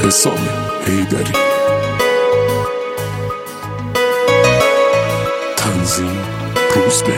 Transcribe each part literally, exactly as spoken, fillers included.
حسام حیدری. تنظیم روزبه.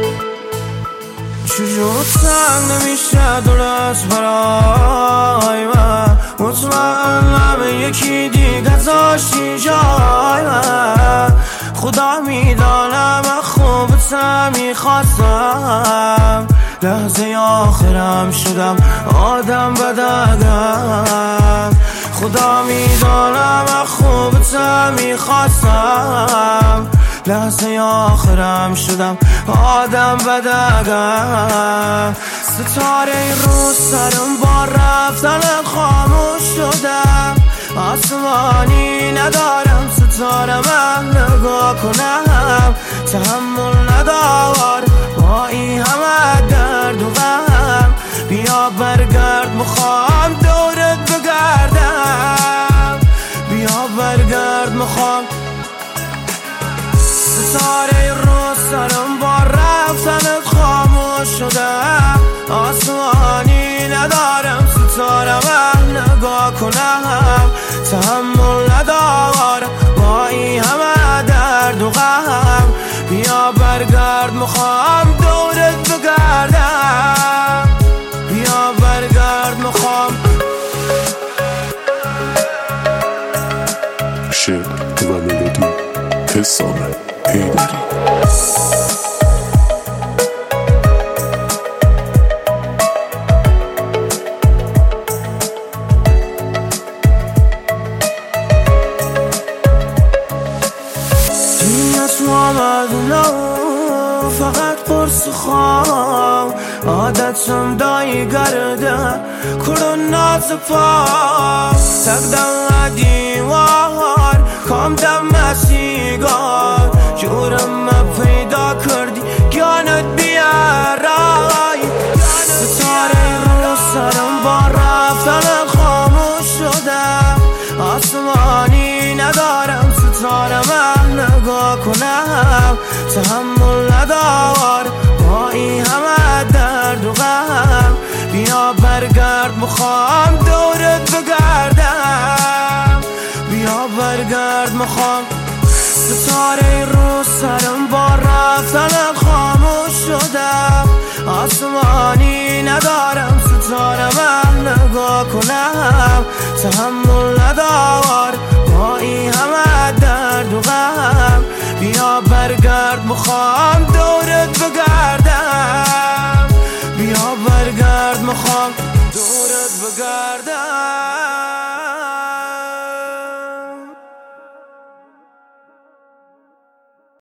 چجور تنگ نمیشه درست برای من، مطمئنم یکی دیگه داشتی جای من. خدا میدانم من خوبتم میخواستم، لحظه آخرم شدم آدم بدگم. خدا میدانم من خوبتم میخواستم، لحظه آخرم شدم آدم بدگم. ستاره رو سرم با رفتن خاموش شدم، آسمانی ندارم ستاره من نگاه کنم. تحمل ندار با این همه درد و غم، بیا برگرد میخوام دورت بگردم. بیا برگرد میخوام. ستاره رو سرم با رفتنت خاموش شدم، آسمانی ندارم ستاره من نگاه کنم. تحمل ندارم با این همه درد و غم، بیا برگرد میخوام دورت بگردم. بیا برگرد میخوام. شعر و ملودی حسام حیدری. فقط قرص خوام عادتم دایی گرده کرون ناز پا تقدم دیوار کام دم سیگار جورم پیدا کردی گانت بیارای. ستاره رو سرم با رفتن خاموش شدم، آسمانی ندارم ستاره من نگاه کنم. تحمل ندار با این همه درد و غم، بیا برگرد میخوام دورت بگردم. بیا برگرد میخوام. ستاره رو سرم با رفتن خاموش شدم، آسمانی ندارم ستاره من نگاه کنم. تحمل ندار با این همه درد و غم، بیا برگرد میخوام دورت بگردم. بیا برگرد میخوام دورت بگردم.